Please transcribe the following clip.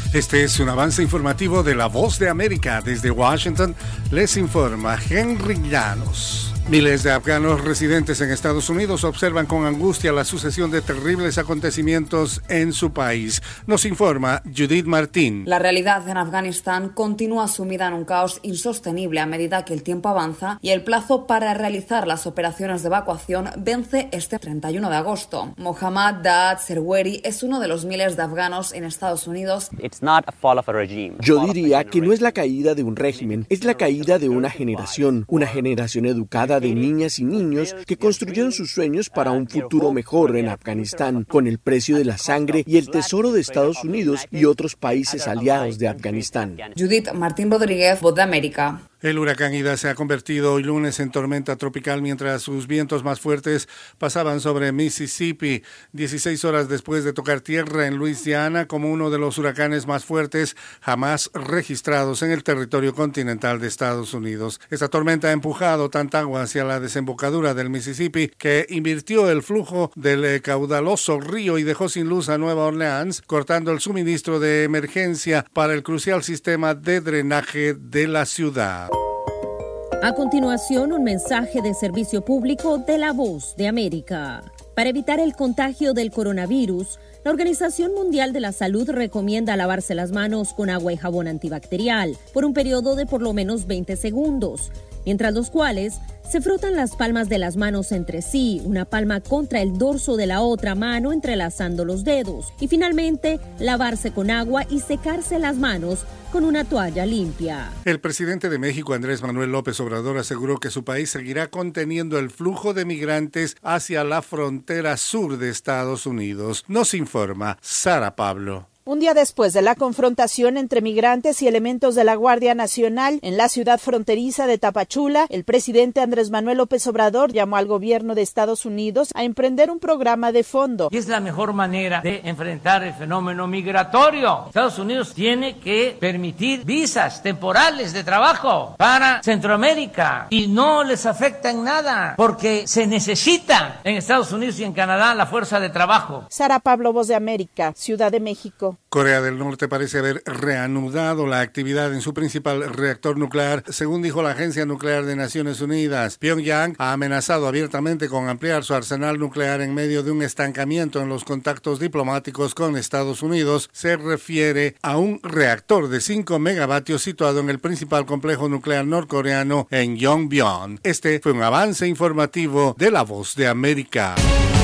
Este es un avance informativo de La Voz de América. Desde Washington les informa Henry Llanos. Miles de afganos residentes en Estados Unidos observan con angustia la sucesión de terribles acontecimientos en su país. Nos informa Judith Martín. La realidad en Afganistán continúa sumida en un caos insostenible a medida que el tiempo avanza y el plazo para realizar las operaciones de evacuación vence este 31 de agosto. Mohammad Daad Serweri es uno de los miles de afganos en Estados Unidos. Yo diría que no es la caída de un régimen, es la caída de una generación educada de niñas y niños que construyeron sus sueños para un futuro mejor en Afganistán, con el precio de la sangre y el tesoro de Estados Unidos y otros países aliados de Afganistán. Judith Martín Rodríguez, Voz de América. El huracán Ida se ha convertido hoy lunes en tormenta tropical mientras sus vientos más fuertes pasaban sobre Mississippi, 16 horas después de tocar tierra en Luisiana como uno de los huracanes más fuertes jamás registrados en el territorio continental de Estados Unidos. Esta tormenta ha empujado tanta agua hacia la desembocadura del Mississippi que invirtió el flujo del caudaloso río y dejó sin luz a Nueva Orleans, cortando el suministro de emergencia para el crucial sistema de drenaje de la ciudad. A continuación, un mensaje de servicio público de La Voz de América. Para evitar el contagio del coronavirus, la Organización Mundial de la Salud recomienda lavarse las manos con agua y jabón antibacterial por un periodo de por lo menos 20 segundos, mientras los cuales se frotan las palmas de las manos entre sí, una palma contra el dorso de la otra mano entrelazando los dedos, y finalmente lavarse con agua y secarse las manos con una toalla limpia. El presidente de México, Andrés Manuel López Obrador, aseguró que su país seguirá conteniendo el flujo de migrantes hacia la frontera sur de Estados Unidos. Nos informa Sara Pablo. Un día después de la confrontación entre migrantes y elementos de la Guardia Nacional en la ciudad fronteriza de Tapachula, el presidente Andrés Manuel López Obrador llamó al gobierno de Estados Unidos a emprender un programa de fondo. Y es la mejor manera de enfrentar el fenómeno migratorio. Estados Unidos tiene que permitir visas temporales de trabajo para Centroamérica y no les afecta en nada porque se necesita en Estados Unidos y en Canadá la fuerza de trabajo. Sara Pablo, Voz de América, Ciudad de México. Corea del Norte parece haber reanudado la actividad en su principal reactor nuclear, según dijo la Agencia Nuclear de Naciones Unidas. Pyongyang ha amenazado abiertamente con ampliar su arsenal nuclear en medio de un estancamiento en los contactos diplomáticos con Estados Unidos. Se refiere a un reactor de 5 megavatios situado en el principal complejo nuclear norcoreano en Yongbyon. Este fue un avance informativo de La Voz de América.